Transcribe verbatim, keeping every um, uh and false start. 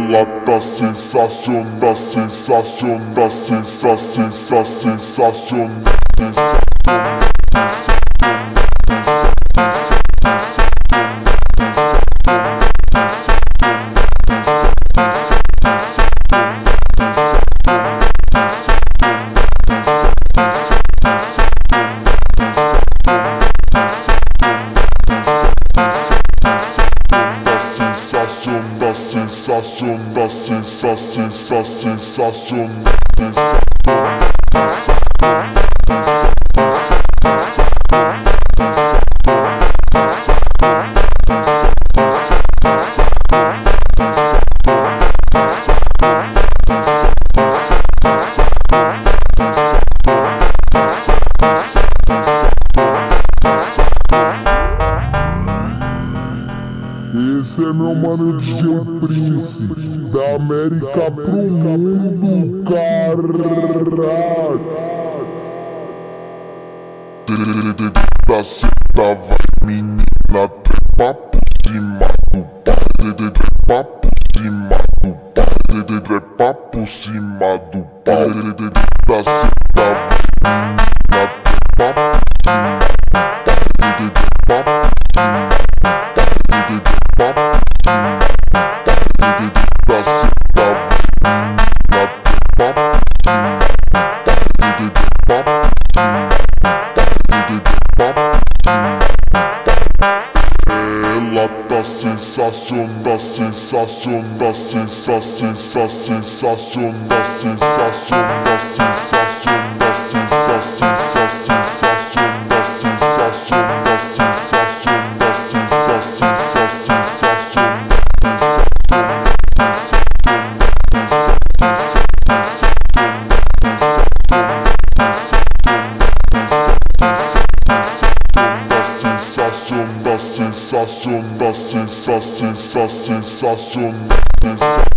Ela tá sensacional, tá sensacional, tá sensacional, sensacional, da sensação, da sensação, sensação, Esse é meu mano D J Prince, da América pro mundo, caralho. Da seta vai menina, trepa por cima do pai, trepa por cima do pai, trepa por cima do pai. Da seta vai menina, trepa por cima do pai, trepa por cima do pai. Ela tá sensacional, da sensação, da sensação, sensação, da sensação, da sensação, da sensação, sensação, da sensação, da sensação, da sensação, sensação. Da sensação, da sensação, sensação, sensação.